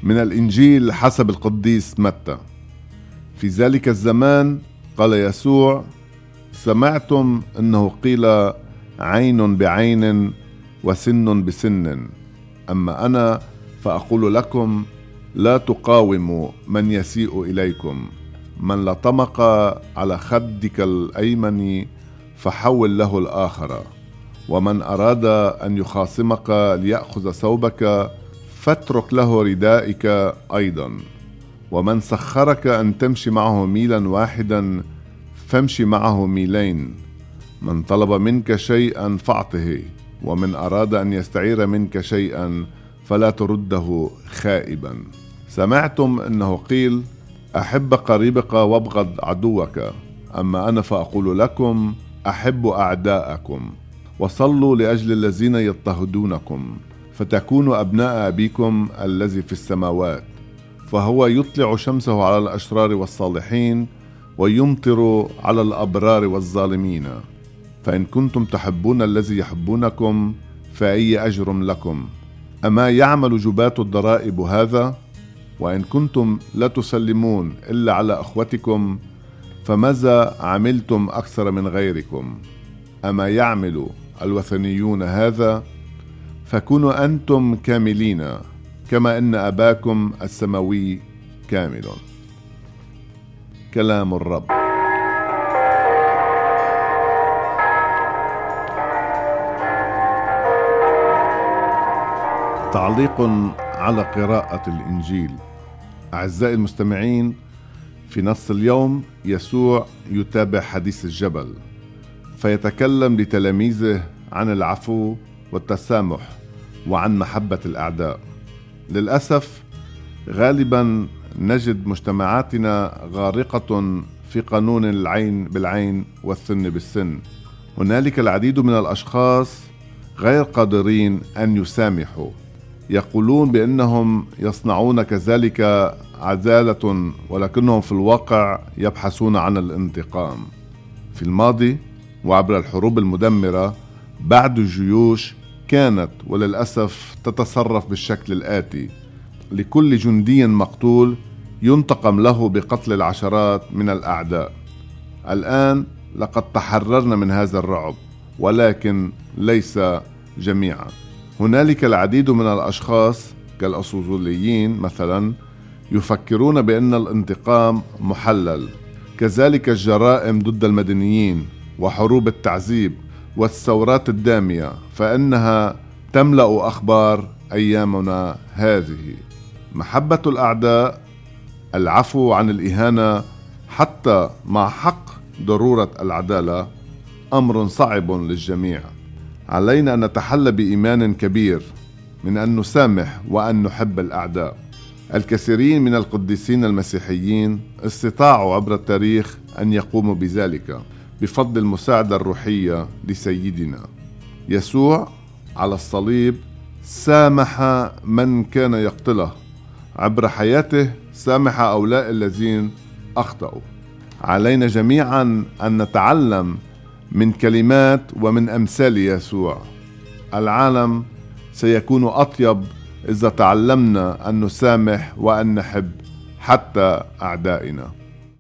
من الإنجيل حسب القديس متى. في ذلك الزمان قال يسوع: سمعتم أنه قيل عين بعين وسن بسن، أما أنا فأقول لكم لا تقاوموا من يسيء إليكم. من لطمك على خدك الأيمن فحول له الآخر، ومن أراد أن يخاصمك ليأخذ ثوبك فاترك له ردائك أيضا. ومن سخرك أن تمشي معه ميلا واحدا فامشي معه ميلين. من طلب منك شيئا فاعطه، ومن أراد أن يستعير منك شيئا فلا ترده خائبا. سمعتم أنه قيل: أحب قريبك وابغض عدوك، أما أنا فأقول لكم: أحبوا أعداءكم وصلوا لأجل الذين يضطهدونكم، فتكونوا أبناء أبيكم الذي في السماوات، فهو يطلع شمسه على الأشرار والصالحين ويمطر على الأبرار والظالمين. فإن كنتم تحبون الذي يحبونكم فأي أجر لكم؟ أما يعمل جباة الضرائب هذا؟ وإن كنتم لا تسلمون إلا على أخوتكم فماذا عملتم أكثر من غيركم؟ أما يعمل الوثنيون هذا؟ فكونوا أنتم كاملين كما إن أباكم السماوي كامل. كلام الرب. تعليق على قراءة الإنجيل. أعزائي المستمعين، في نص اليوم يسوع يتابع حديث الجبل، فيتكلم لتلاميذه عن العفو والتسامح وعن محبة الأعداء. للأسف غالبا نجد مجتمعاتنا غارقة في قانون العين بالعين والسن بالسن. هنالك العديد من الأشخاص غير قادرين أن يسامحوا، يقولون بأنهم يصنعون كذلك عدالة، ولكنهم في الواقع يبحثون عن الانتقام. في الماضي وعبر الحروب المدمرة بعض الجيوش كانت وللأسف تتصرف بالشكل الآتي: لكل جندي مقتول ينتقم له بقتل العشرات من الأعداء. الآن لقد تحررنا من هذا الرعب، ولكن ليس جميعا. هنالك العديد من الأشخاص كالأصوليين مثلا يفكرون بأن الانتقام محلل، كذلك الجرائم ضد المدنيين وحروب التعذيب والثورات الدامية، فإنها تملأ أخبار أيامنا هذه. محبة الأعداء، العفو عن الإهانة، حتى مع حق ضرورة العدالة، أمر صعب للجميع. علينا أن نتحلى بإيمان كبير من أن نسامح وأن نحب الأعداء. الكثيرين من القديسين المسيحيين استطاعوا عبر التاريخ أن يقوموا بذلك بفضل المساعدة الروحية لسيدنا يسوع. على الصليب سامح من كان يقتله، عبر حياته سامح هؤلاء الذين أخطأوا. علينا جميعا أن نتعلم من كلمات ومن أمثال يسوع. العالم سيكون أطيب إذا تعلمنا أن نسامح وأن نحب حتى أعدائنا.